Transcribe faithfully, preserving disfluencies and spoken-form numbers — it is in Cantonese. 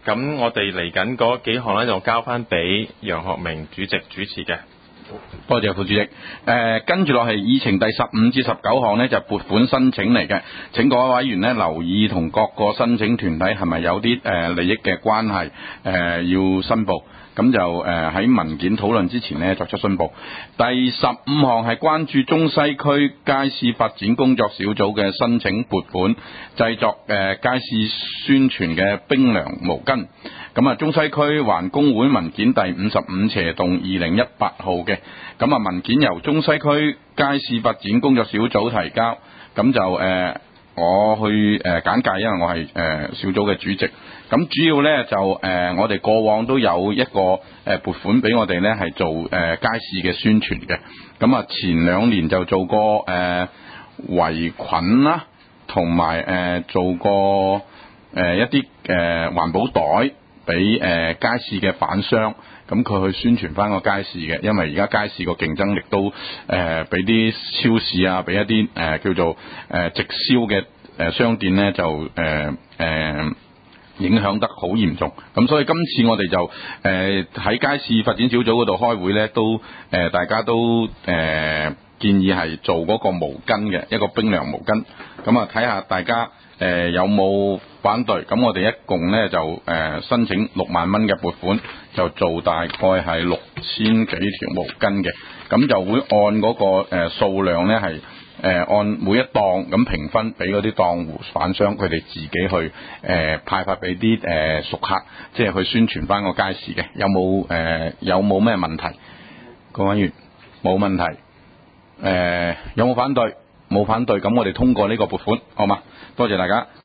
咁我哋嚟緊嗰幾項咧就交翻俾楊學明主席主持嘅。 多謝副主席。誒、呃，跟住落係議程第十五至十九項呢，就撥款申請嚟嘅。請各位委員呢留意同各個申請團體係咪有啲誒、呃、利益嘅關係，誒、呃、要申報。咁就誒喺、呃、文件討論之前呢作出申報。第十五項係關注中西區街市發展工作小組嘅申請撥款，製作誒、呃、街市宣傳嘅冰涼毛巾。咁啊，中西區環工會文件第五十五斜棟二零一八號嘅，咁啊文件由中西區街市發展工作小組提交，咁就誒、呃、我去誒、呃、簡介，因為我係誒、呃、小組嘅主席。咁主要咧就誒、呃、我哋過往都有一個誒撥款俾我哋咧係做誒、呃、街市嘅宣傳嘅，咁啊前兩年就做過誒圍裙啦，同埋誒做過誒、呃、一啲誒環保袋。俾誒、呃、街市嘅販商，咁佢去宣傳翻個街市嘅，因為而家街市個競爭力都誒俾啲超市啊，俾一啲誒、呃、叫做誒、呃、直銷嘅誒商店咧就誒誒、呃呃、影響得好嚴重。咁所以今次我哋就誒喺、呃、街市發展小組嗰度開會咧，都誒、呃、大家都誒、呃、建議係做嗰個毛巾嘅一個冰涼毛巾。咁啊睇下大家。誒、呃、有冇反對？咁我哋一共咧就誒、呃、申請六萬蚊嘅撥款，就做大概係六千幾條毛巾嘅，咁就會按嗰、那個誒、呃、數量咧係誒按每一檔咁評分，俾嗰啲檔戶販商佢哋自己去誒、呃、派發俾啲誒熟客，即係去宣傳翻個街市嘅。有冇誒、呃、有冇咩問題？各位委員冇問題。誒、呃、有冇反對？冇反對，咁我哋通過呢個撥款，好嘛？多謝大家。